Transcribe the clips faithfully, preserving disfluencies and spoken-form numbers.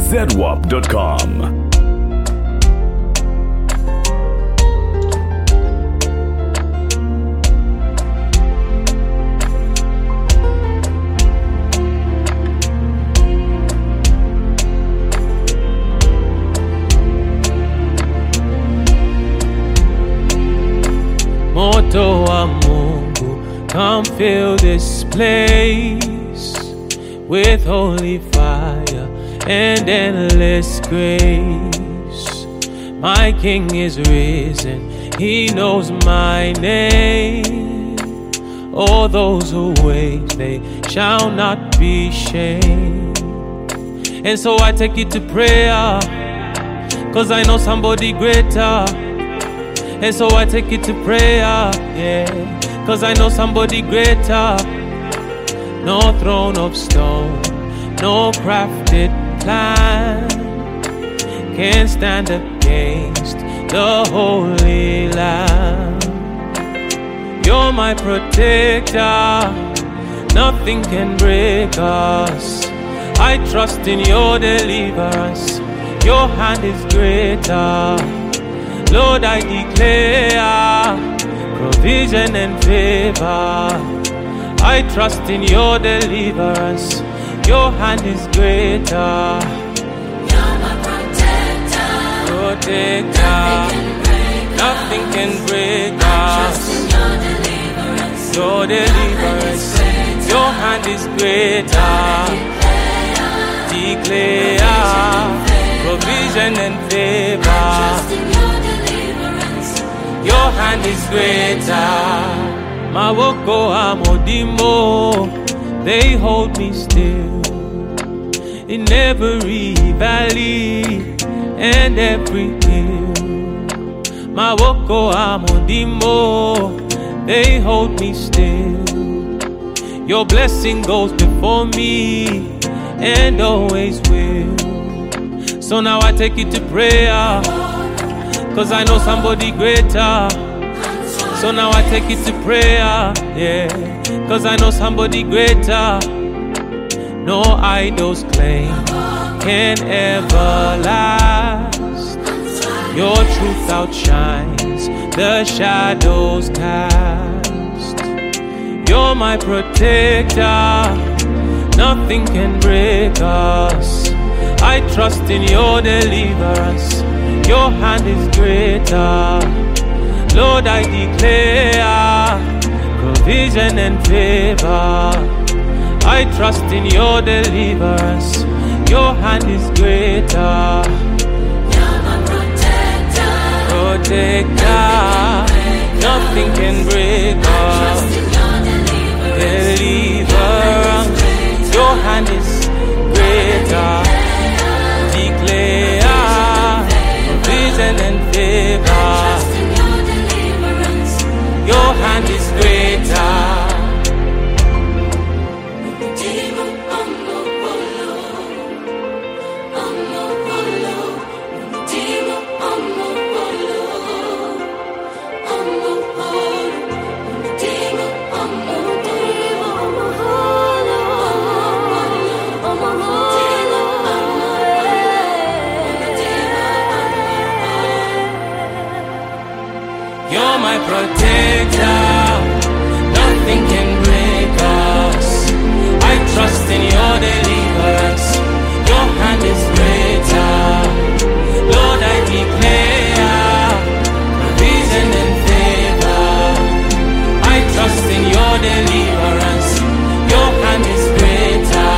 zedwap dot com. Moto wa Mungu, come fill this place with holy fire and endless grace. My King is risen, He knows my name. All those who wait, they shall not be shamed. And so I take it to prayer, cause I know somebody greater. And so I take it to prayer, yeah, cause I know somebody greater. No throne of stone, no crafted plan can stand against the Holy Lamb. You're my protector, nothing can break us. I trust in your deliverance, your hand is greater. Lord, I declare provision and favor. I trust in your deliverance, your hand is greater. You're my protector, Protector, nothing can break I us. trust in your deliverance, Your deliverance, your hand is greater. Declare provision and favor. Your hand is greater. Mawoko amodimo, they hold me still in every valley and every hill. Mawoko amodimo, they hold me still. Your blessing goes before me and always will. So now I take it to prayer, cause I know somebody greater. So now I take it to prayer, yeah, cause I know somebody greater. No idol's claim can ever last. Your truth outshines the shadows cast. You're my protector, nothing can break us. I trust in your deliverance, your hand is greater. Lord, I declare provision and favor. I trust in your deliverance, your hand is greater. You're my protector, Protector, nothing can break us. Deliverance, your hand is greater. Declare provision and favor. Your hand is greater. You're my protector, nothing can break us. I trust in your deliverance, your hand is greater. Lord, I declare provision and favor. I trust in your deliverance, your hand is greater.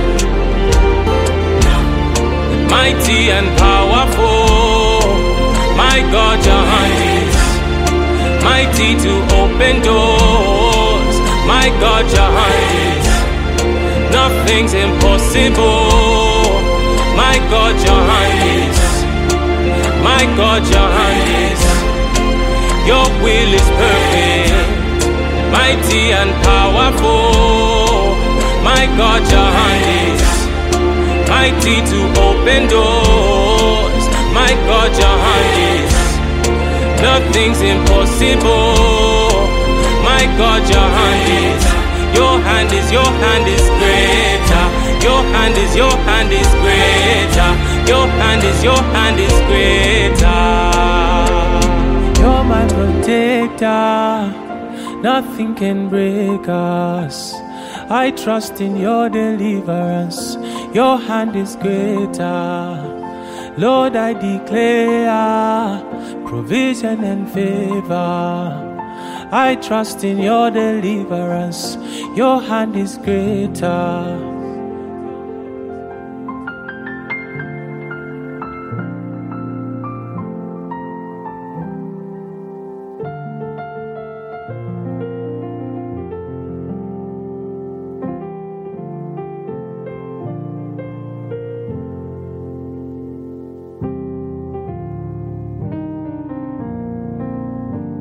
Mighty and powerful, my God, your hand is mighty to open doors. My God, your hand is nothing's impossible. My God, your hand is, my God, your hand is, your will is perfect. Mighty and powerful, my God, your hand is mighty to open doors. My God, your hand is nothing's impossible. My God, your hand is, your hand is, your hand is greater. Your hand is, your hand is greater. says your hand is greater. You're my protector, nothing can break us. I trust in your deliverance, your hand is greater. Lord, I declare provision and favor. I trust in your deliverance, your hand is greater.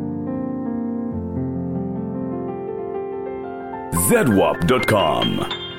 Z W A P dot com